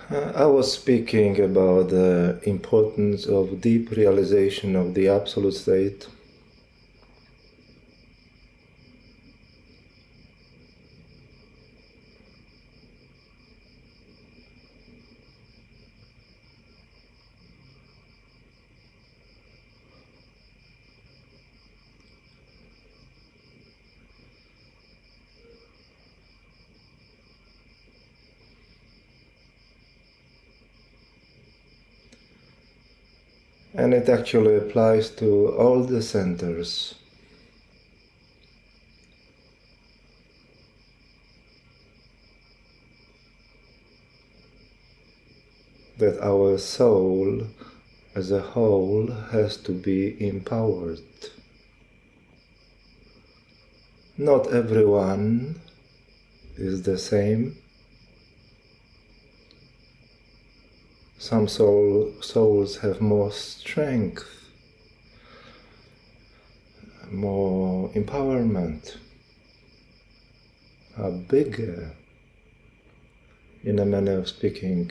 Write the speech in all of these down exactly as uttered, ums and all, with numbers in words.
Uh, I was speaking about the importance of deep realization of the absolute state. And it actually applies to all the centers. That our soul as a whole has to be empowered. Not everyone is the same. Some soul, souls have more strength, more empowerment, are bigger, in a manner of speaking.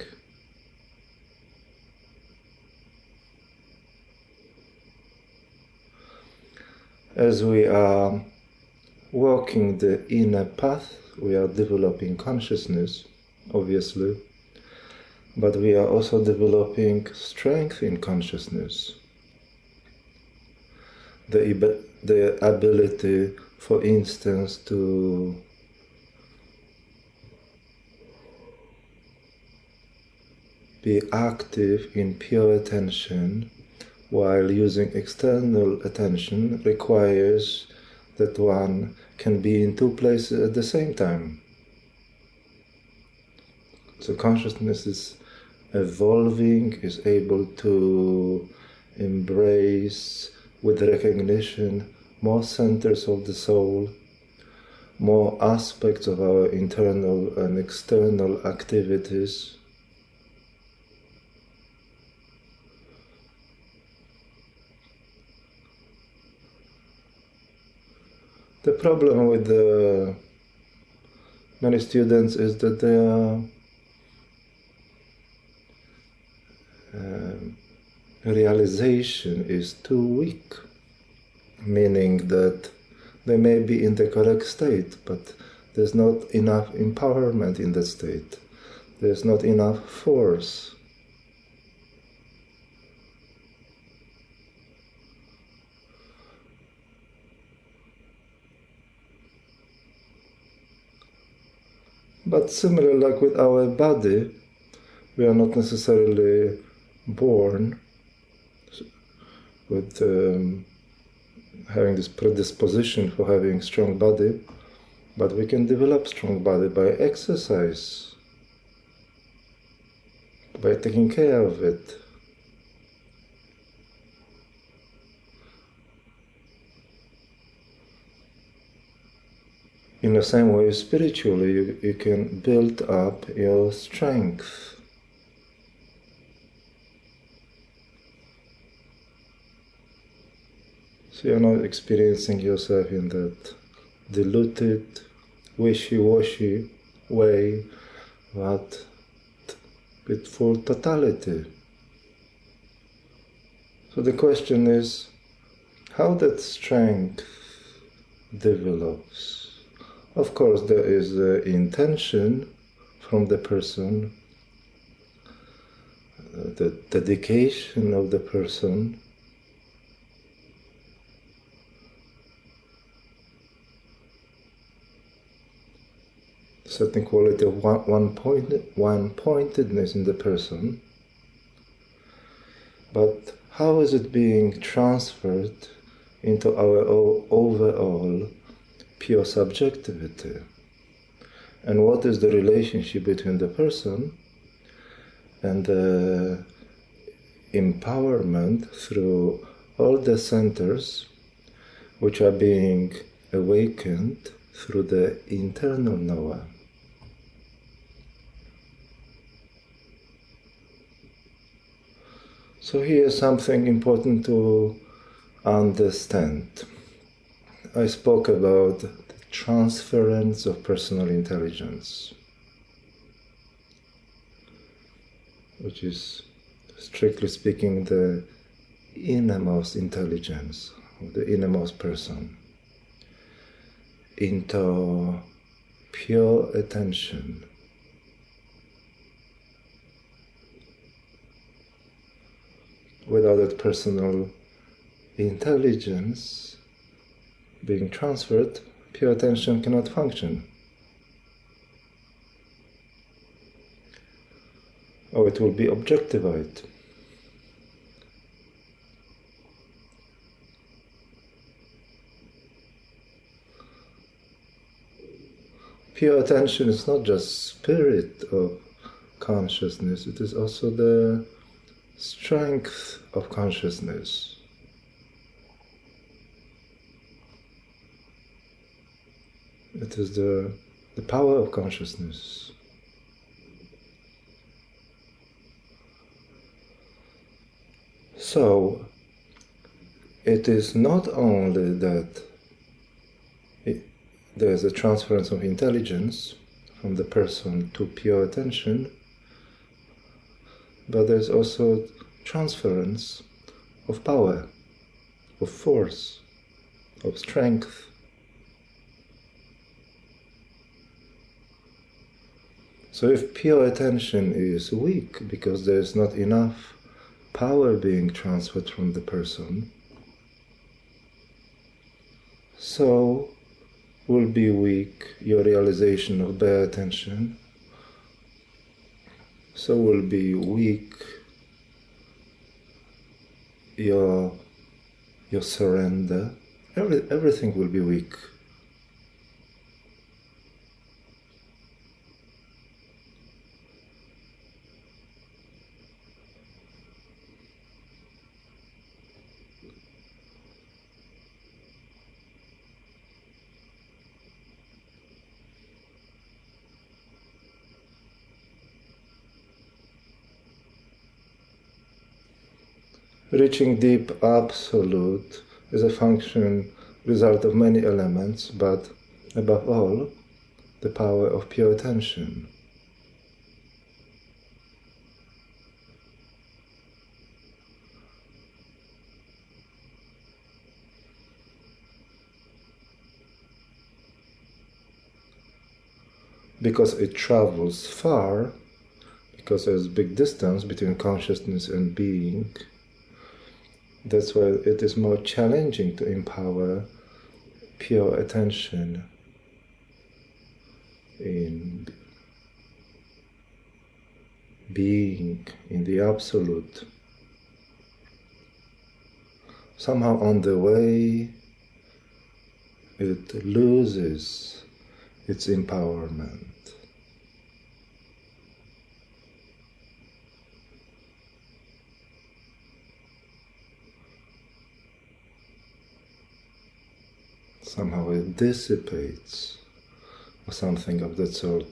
As we are walking the inner path, we are developing consciousness, obviously, but we are also developing strength in consciousness. The, the ability, for instance, to be active in pure attention while using external attention requires that one can be in two places at the same time. So consciousness is evolving, is able to embrace with recognition more centers of the soul, more aspects of our internal and external activities. The problem with the many students is that they are Uh, realization is too weak, meaning that they may be in the correct state, but there's not enough empowerment in that state. There's not enough force. But similar, like with our body, we are not necessarily born with um, having this predisposition for having strong body, but we can develop strong body by exercise, by taking care of it. In the same way, spiritually, you, you can build up your strength. So you're not experiencing yourself in that diluted, wishy-washy way, but with full totality. So the question is, how that strength develops. Of course, there is the intention from the person, the dedication of the person, certain quality of one, one point, one pointedness in the person, but how is it being transferred into our overall pure subjectivity? And what is the relationship between the person and the empowerment through all the centers which are being awakened through the internal knower? So here's something important to understand. I spoke about the transference of personal intelligence. which is, strictly speaking, the innermost intelligence of the innermost person, into pure attention. Without that personal intelligence being transferred, pure attention cannot function. Or it will be objectified. Pure attention is not just spirit of consciousness, it is also the strength of consciousness. It is the, the power of consciousness. So, it is not only that it, there is a transference of intelligence from the person to pure attention, but there's also transference of power, of force, of strength. So if pure attention is weak because there's not enough power being transferred from the person, so will be weak your realization of bare attention, so will be weak your your surrender. Every, everything will be weak. Reaching deep absolute is a function, result of many elements, but above all, the power of pure attention. Because it travels far, because there's a big distance between consciousness and being, that's why it is more challenging to empower pure attention in being, in the absolute. Somehow on the way, it loses its empowerment. Somehow it dissipates, or something of that sort.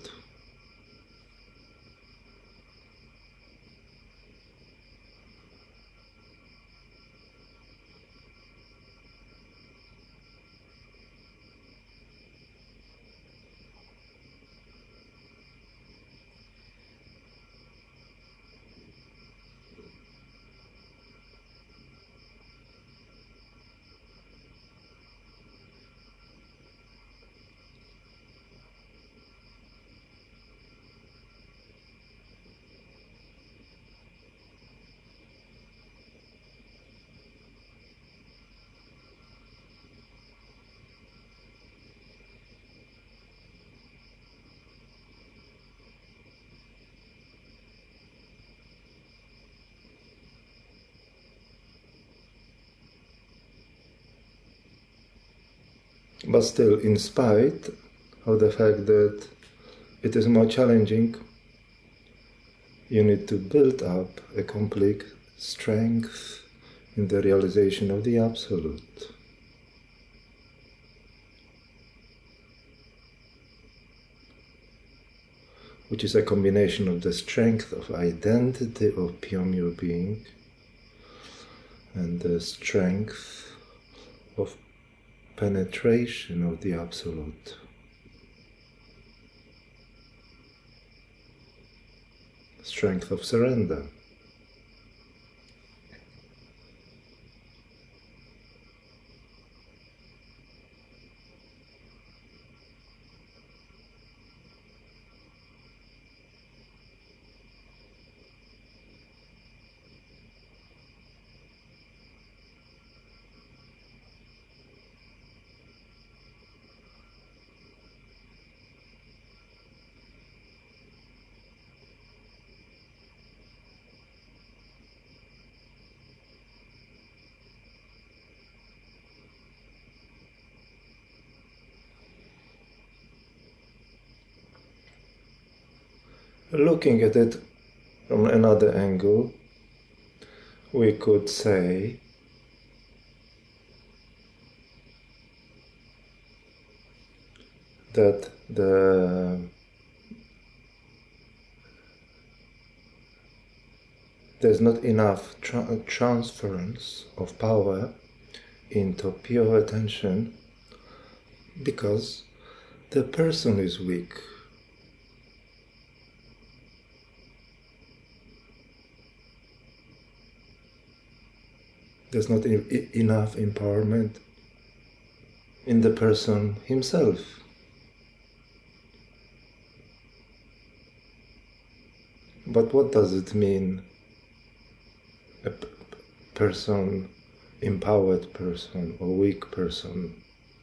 But still, in spite of the fact that it is more challenging, you need to build up a complete strength in the realization of the Absolute. Which is a combination of the strength of identity of pure mere being and the strength of penetration of the Absolute. strength of surrender. Looking at it from another angle, we could say that the there's not enough tra- transference of power into pure attention because the person is weak. There's not e- enough empowerment in the person himself. But what does it mean, a p- person, empowered person or weak person?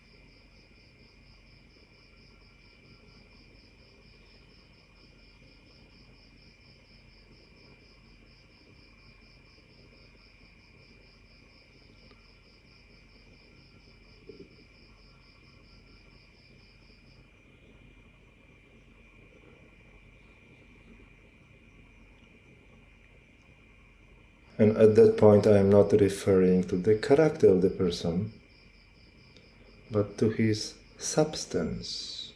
And at that point I am not referring to the character of the person, but to his substance.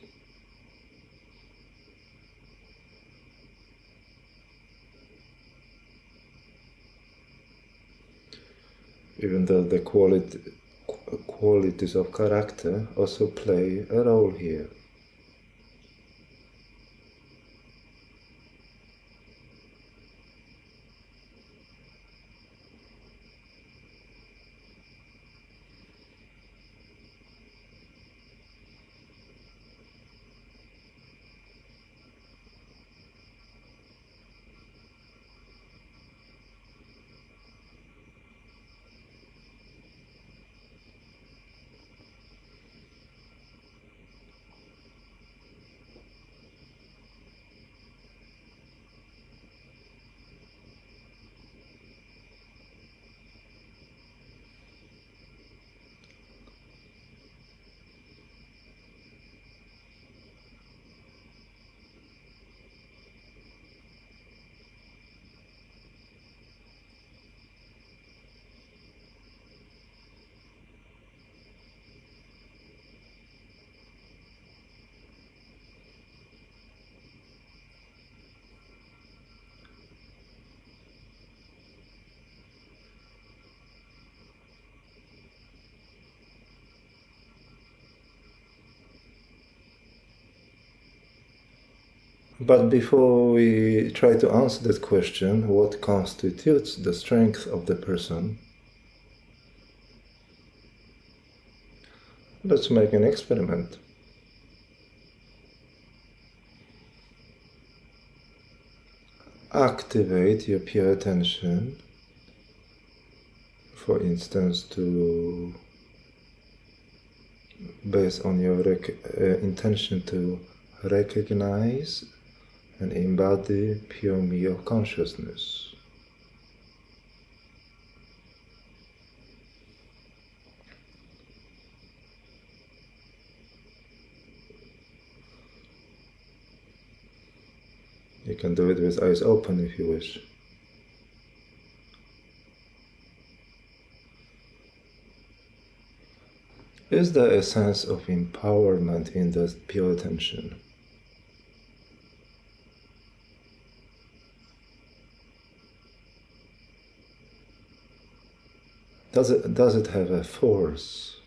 Even though the quality, qualities of character also play a role here. But before we try to answer that question, what constitutes the strength of the person, let's make an experiment. Activate your pure attention, for instance, to based on your rec- uh, intention to recognize and embody pure me of consciousness. You can do it with eyes open if you wish. Is there a sense of empowerment in that pure attention? Does it, does it have a force?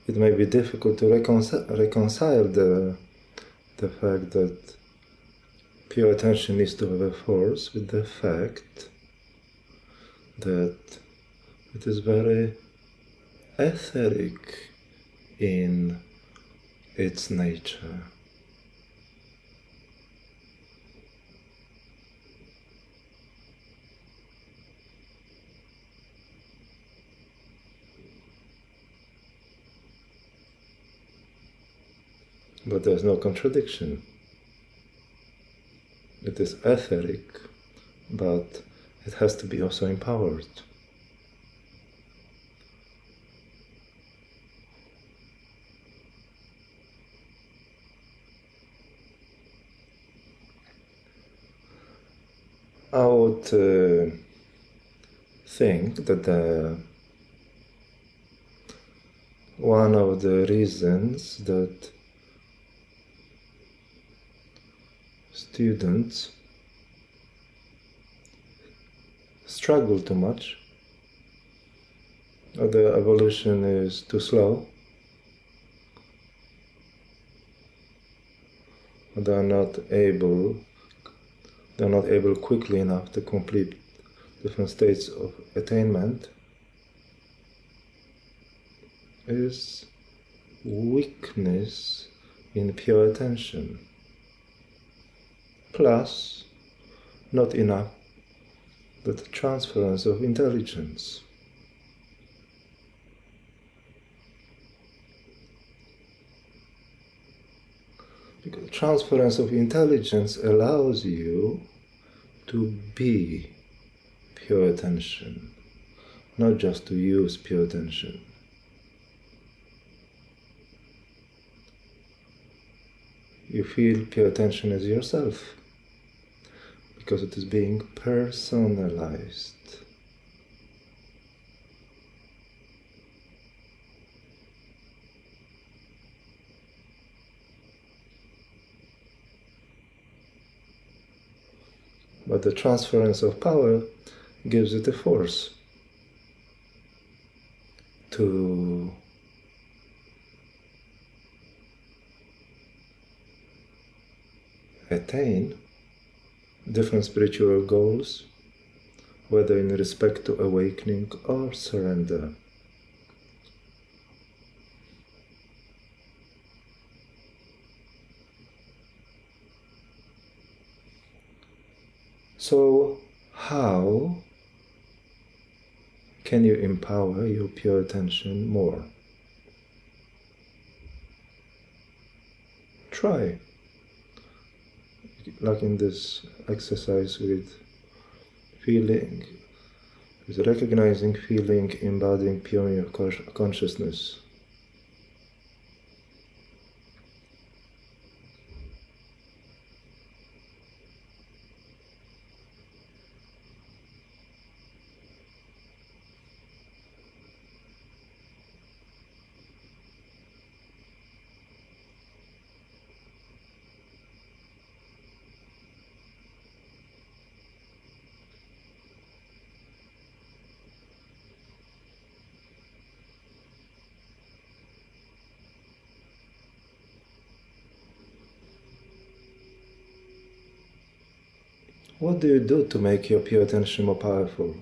it may be difficult to reconcile, reconcile the, the fact that pure attention needs to have a force with the fact that it is very etheric in its nature. But there's no contradiction. It is etheric, but it has to be also empowered. I would uh, think that the, one of the reasons that students struggle too much, or the evolution is too slow, or they are not able they are not able quickly enough to complete different states of attainment, is weakness in pure attention. Plus, not enough, the transference of intelligence. Because transference of intelligence allows you to be pure attention, not just to use pure attention. You feel pure attention as yourself, because it is being personalized. But the transference of power gives it a force to attain different spiritual goals, whether in respect to awakening or surrender. So, how can you empower your pure attention more? Try. Like in this exercise with feeling, with recognizing, feeling, embodying pure in your consciousness. What do you do to make your pure attention more powerful?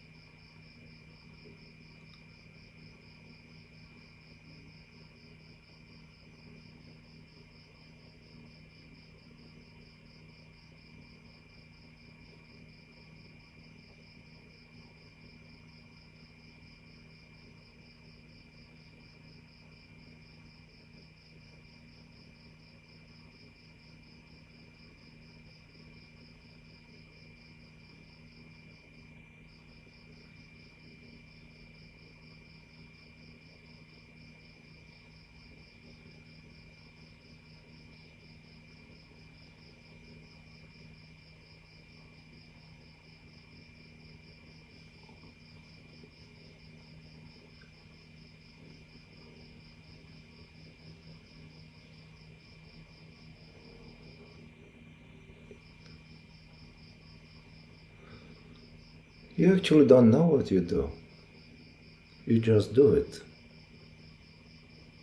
You actually don't know what you do. You just do it.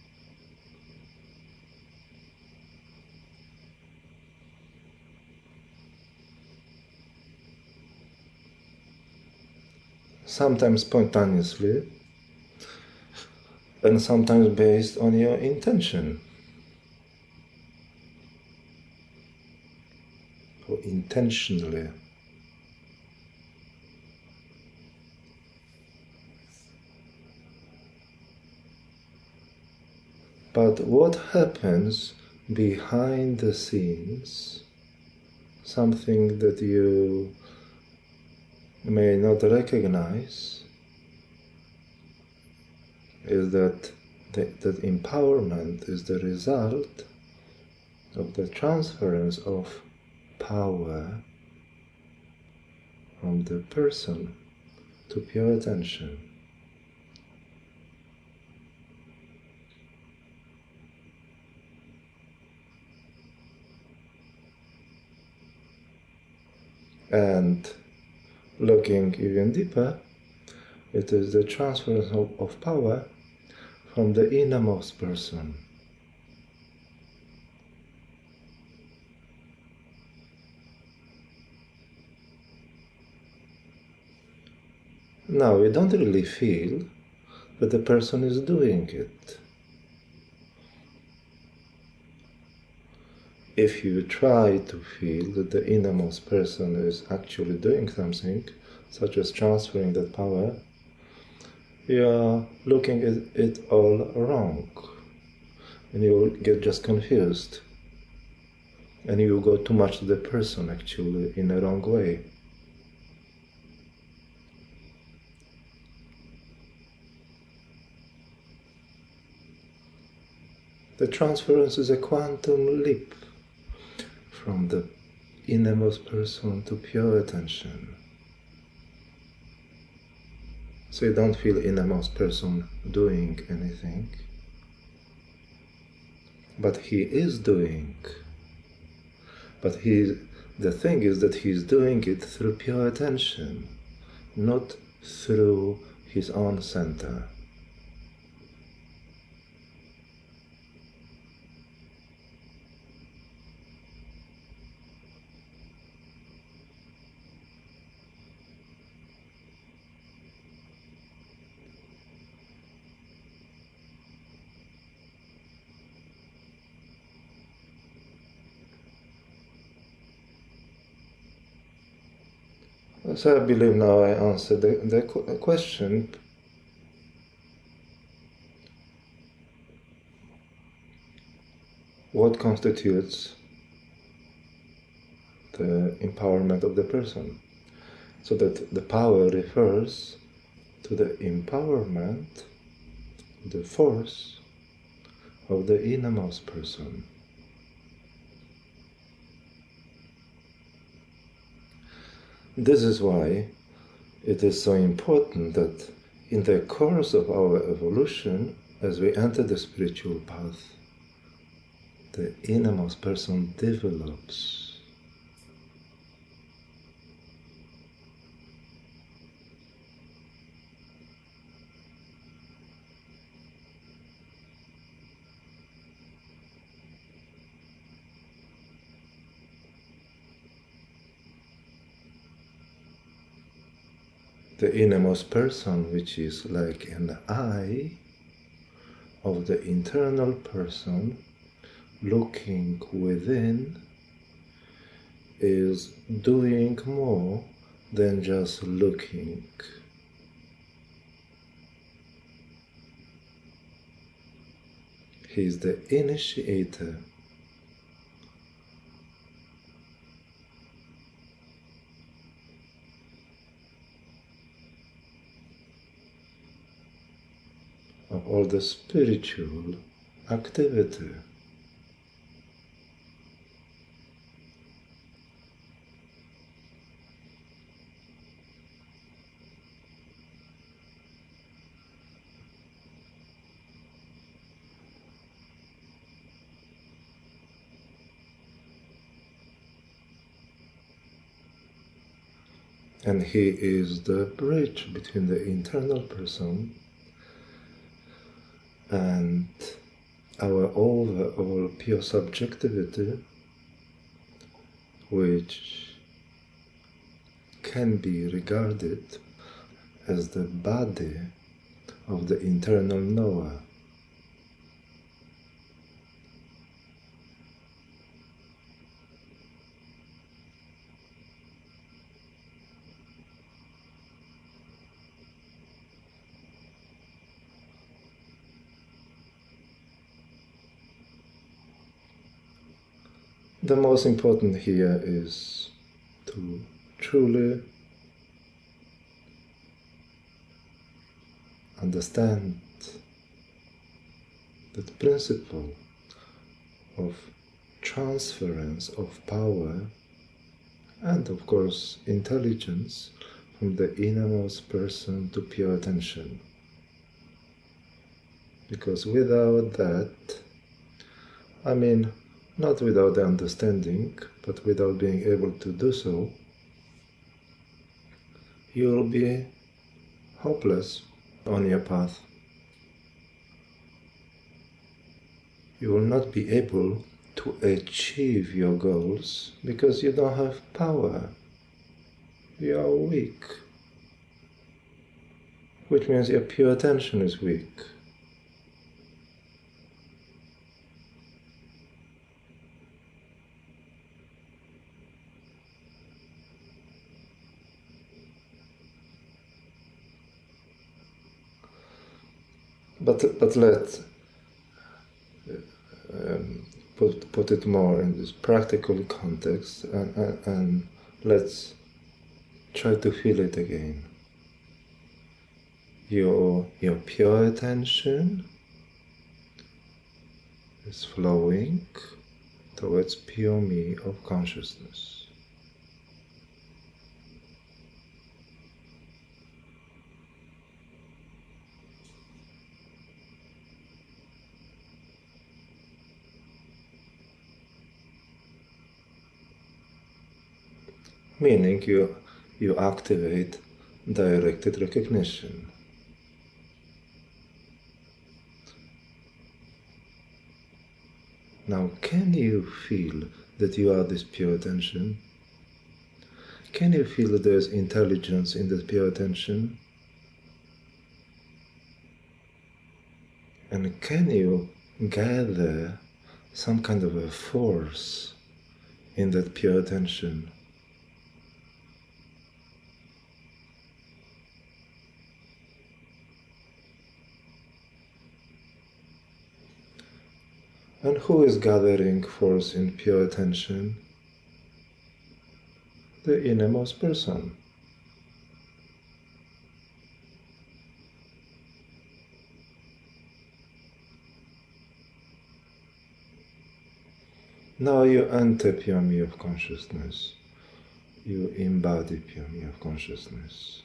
sometimes spontaneously, and sometimes based on your intention. Or intentionally. But what happens behind the scenes, something that you may not recognize, is that the, that empowerment is the result of the transference of power from the person to pure attention. And looking even deeper, it is the transference of, of power from the innermost person. Now, we don't really feel that the person is doing it. If you try to feel that the innermost person is actually doing something, such as transferring that power, you are looking at it all wrong. And you will get just confused. And you will go too much to the person, actually, in a wrong way. The transference is a quantum leap from the innermost person to pure attention. So you don't feel innermost person doing anything, but he is doing. But he, the thing is that he's doing it through pure attention, not through his own center. So I believe now I answered the, the question. What constitutes the empowerment of the person? So that the power refers to the empowerment, the force of the innermost person. This is why it is so important that in the course of our evolution, as we enter the spiritual path, the innermost person develops. The innermost person, which is like an eye of the internal person looking within, is doing more than just looking. He is the initiator. Of all the spiritual activity. And he is the bridge between the internal person and our overall pure subjectivity, which can be regarded as the body of the internal knower. The most important here is to truly understand that principle of transference of power and, of course, intelligence from the innermost person to pure attention. Because without that, I mean, not without the understanding, but without being able to do so, you will be hopeless on your path. You will not be able to achieve your goals because you don't have power. You are weak, which means your pure attention is weak. But, but let's um, put, put it more in this practical context and, and, and let's try to feel it again. Your, your pure attention is flowing towards pure me of consciousness. Meaning you, you activate directed recognition. Now, can you feel that you are this pure attention? Can you feel that there is intelligence in that pure attention? And can you gather some kind of a force in that pure attention? And who is gathering force in pure attention? The innermost person. Now you enter pure me of consciousness. You embody pure me of consciousness.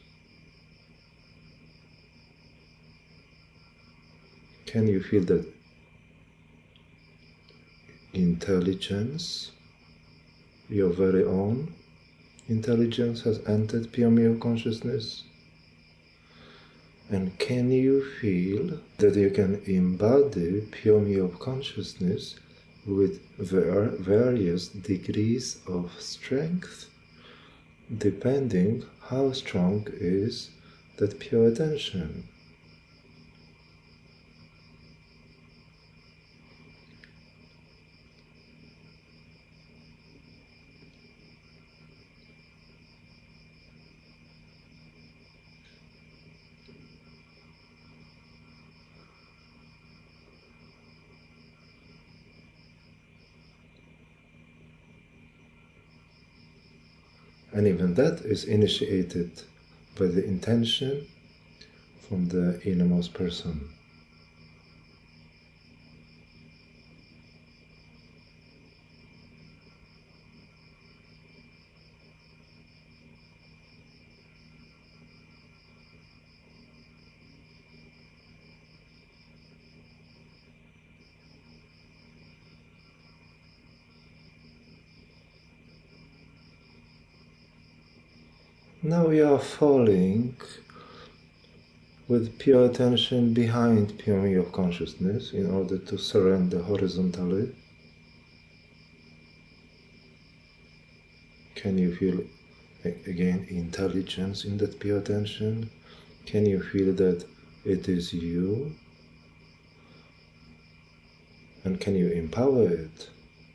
Can you feel that intelligence, your very own intelligence, has entered pure me of consciousness? And can you feel that you can embody pure me of consciousness with ver- various degrees of strength, depending how strong is that pure attention? And even that is initiated by the intention from the innermost person. Now you are falling with pure attention behind pure me of consciousness in order to surrender horizontally. Can you feel again intelligence in that pure attention? Can you feel that it is you? And can you empower it?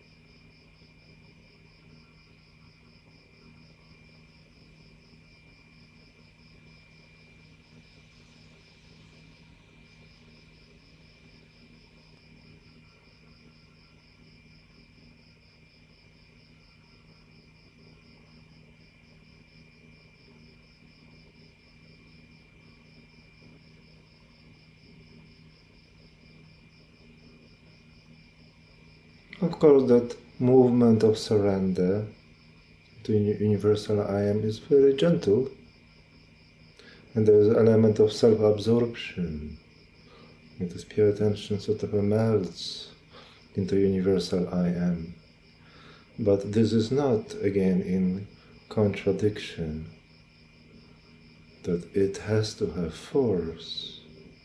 Of course, that movement of surrender to universal I am is very gentle, and there is an element of self-absorption. This pure attention sort of melts into universal I am. But this is not, again, in contradiction, that it has to have force,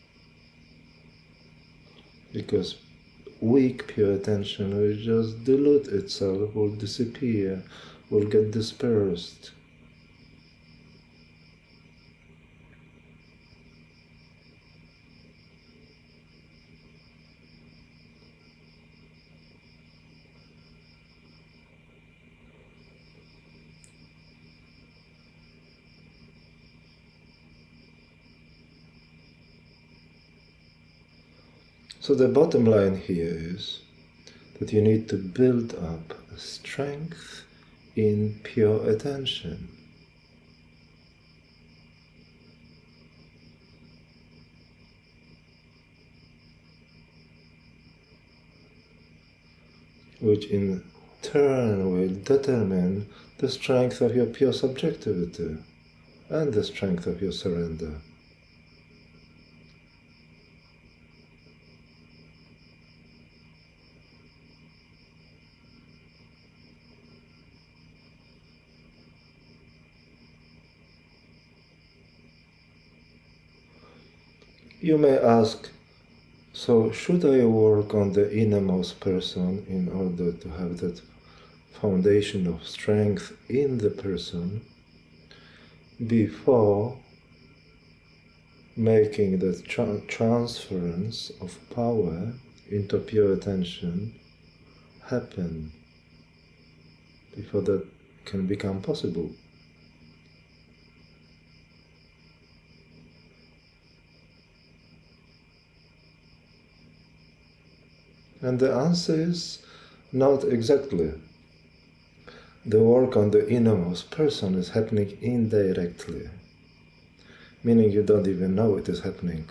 because weak pure attention will just dilute itself, will disappear, will get dispersed. So the bottom line here is that you need to build up a strength in pure attention. Which in turn will determine the strength of your pure subjectivity and the strength of your surrender. You may ask, so should I work on the innermost person in order to have that foundation of strength in the person before making the tra- transference of power into pure attention happen, before that can become possible? And the answer is not exactly. The work on the innermost person is happening indirectly, meaning you don't even know it is happening.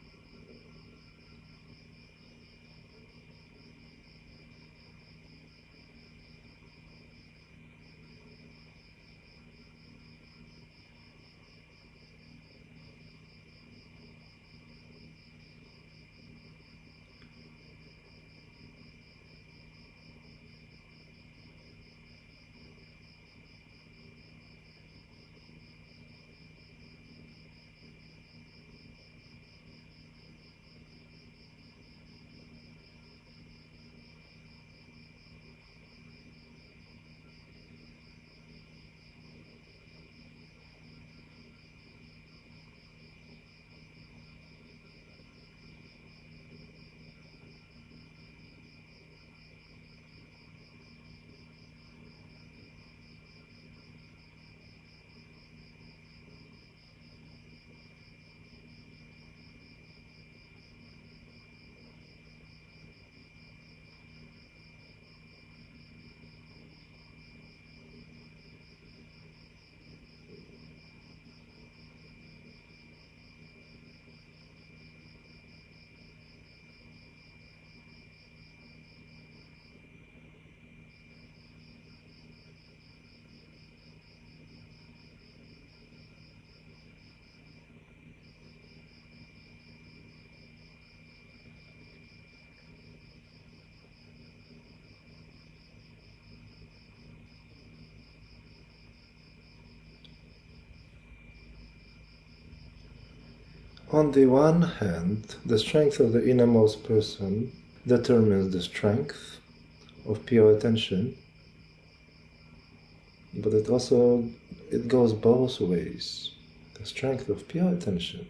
On the one hand, the strength of the innermost person determines the strength of pure attention, but it also it goes both ways. the strength of pure attention.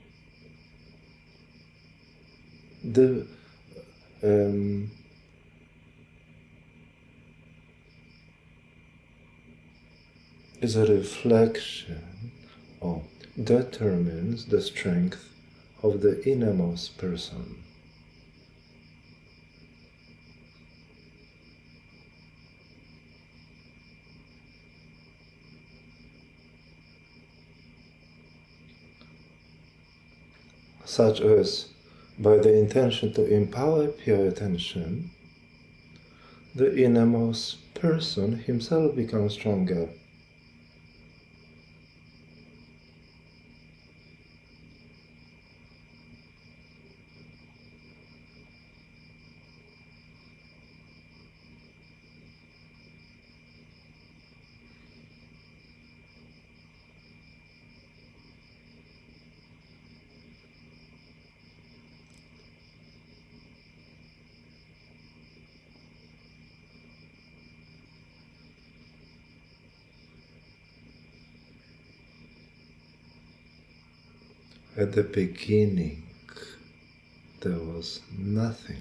The um, is a reflection or determines the strength of the innermost person. Such as, by the intention to empower pure attention, the innermost person himself becomes stronger. At the beginning, there was nothing.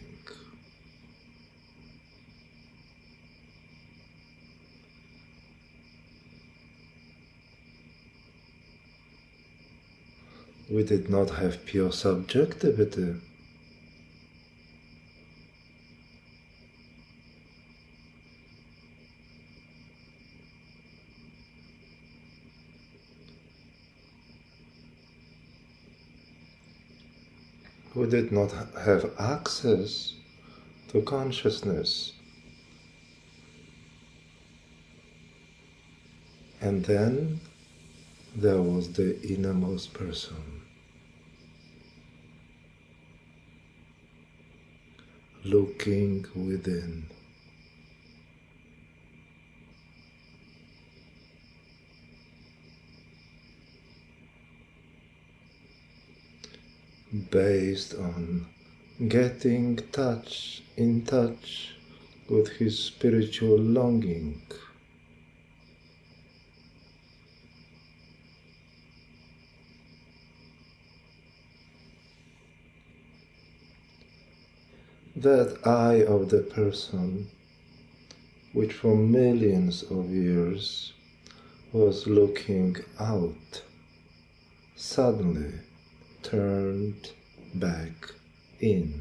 We did not have pure subjectivity. We did not have access to consciousness. And then there was the innermost person. Looking within. Based on getting touch in touch with his spiritual longing. That eye of the person, which for millions of years was looking out, suddenly turned back in.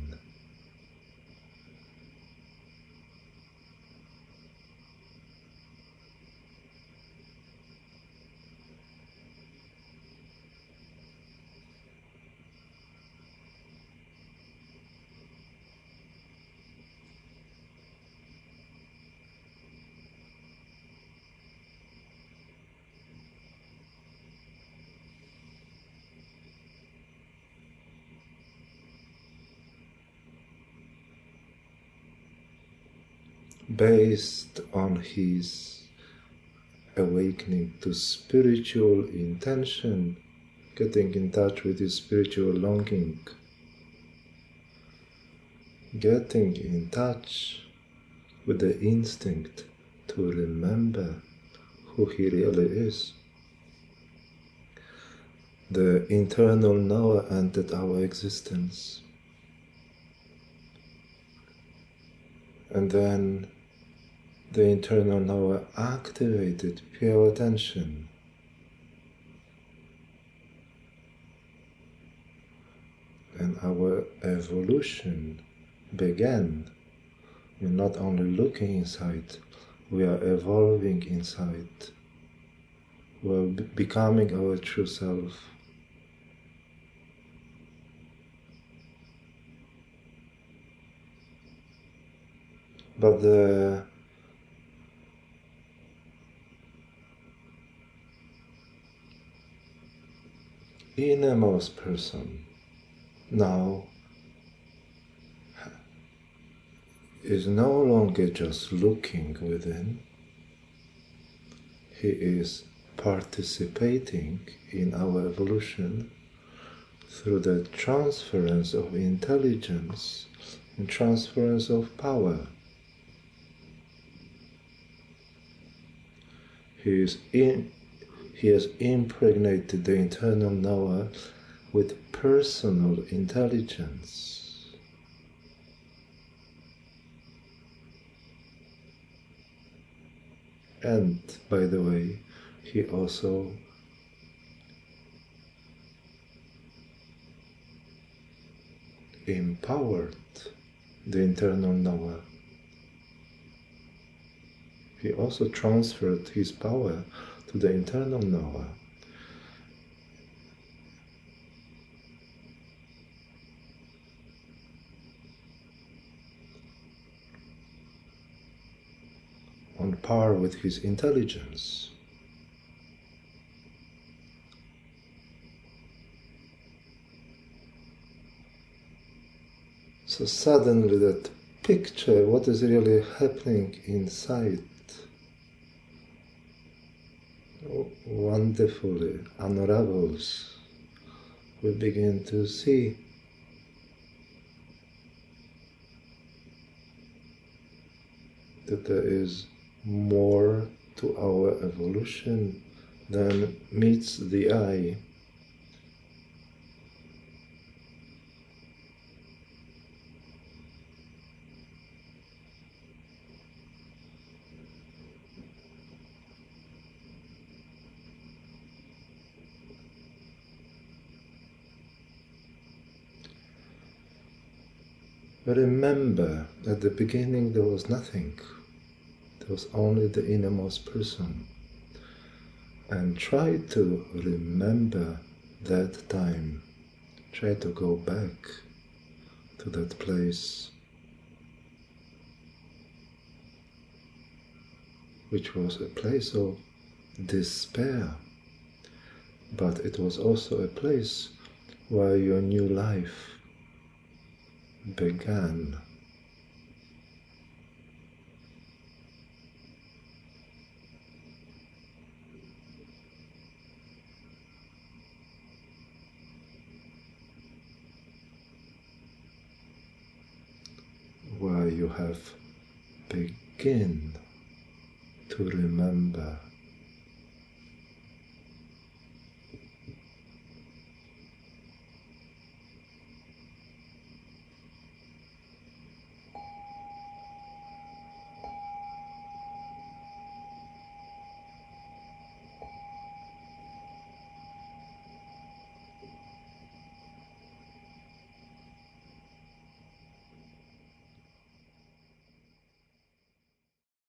Based on his awakening to spiritual intention, getting in touch with his spiritual longing, getting in touch with the instinct to remember who he really is. The internal knower entered our existence. And then the internal knower activated pure attention. And our evolution began. We're not only looking inside, we are evolving inside. We're b- becoming our true self. But the innermost person now is no longer just looking within, he is participating in our evolution through the transference of intelligence and transference of power. He is in, he has impregnated the internal knower with personal intelligence. And, by the way, he also empowered the internal knower. He also transferred his power to the internal knower. On par with his intelligence. So suddenly that picture, what is really happening inside, wonderfully unravels. We begin to see that there is more to our evolution than meets the eye. Remember, at the beginning there was nothing. There was only the innermost person. And try to remember that time. Try to go back to that place, which was a place of despair, but it was also a place where your new life began. Where you have begin to remember